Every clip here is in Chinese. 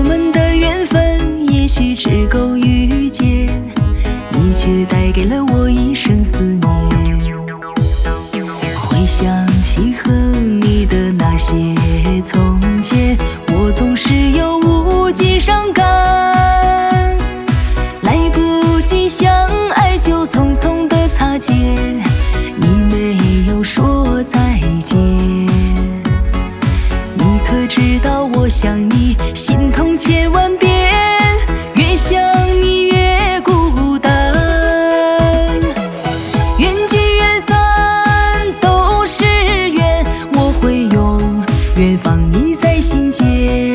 们的缘分也许只够遇见，你却带给了我一生思念。回想起和你的那些从前，我总是有无尽伤感，来不及相爱就匆匆的擦肩，你没有说再见。你可知道我想你心痛千万遍，越想你越孤单。缘聚缘散都是缘，我会永远放你在心间，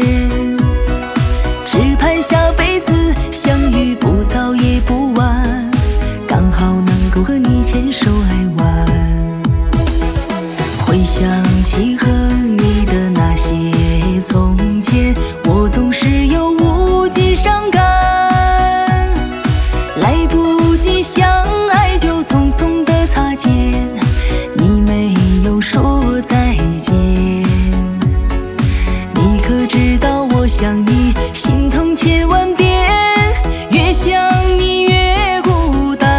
只盼下辈子相遇不早也不晚，刚好能够和你牵手爱玩。回想起和你的那些从前，我总是有无尽伤感，来不及相爱就匆匆的擦肩，你没有说再见。你可知道我想你心痛千万遍，越想你越孤单。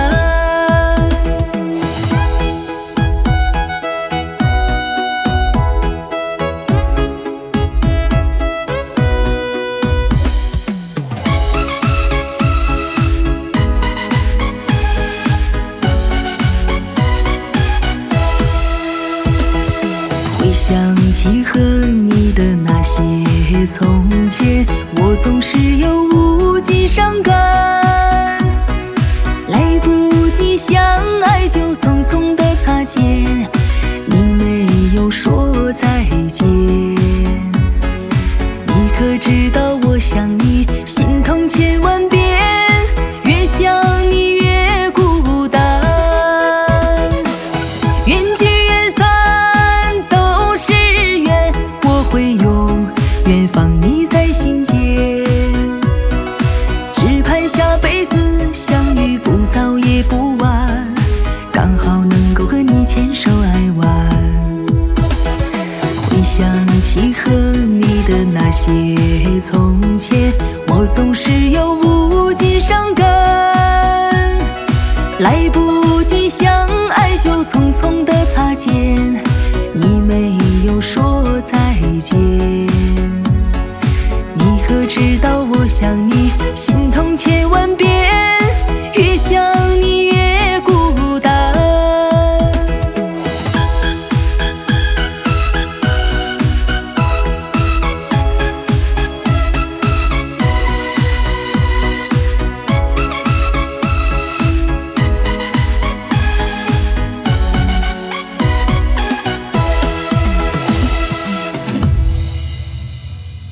回想起和你的那些从前，我总是有无尽伤感，来不及相爱就匆匆的擦肩，你没有说再见。你可知道我想你心痛千万遍，越想你越孤单。缘聚缘散都是缘，我会永远放你在心间，只盼下辈子相遇不早也不晚，刚好能够和你牵手爱玩。回想起和你的那些从前，我总是有无尽伤感，来不及相爱就匆匆的擦肩，你没有说再见。你可知道我想你心痛千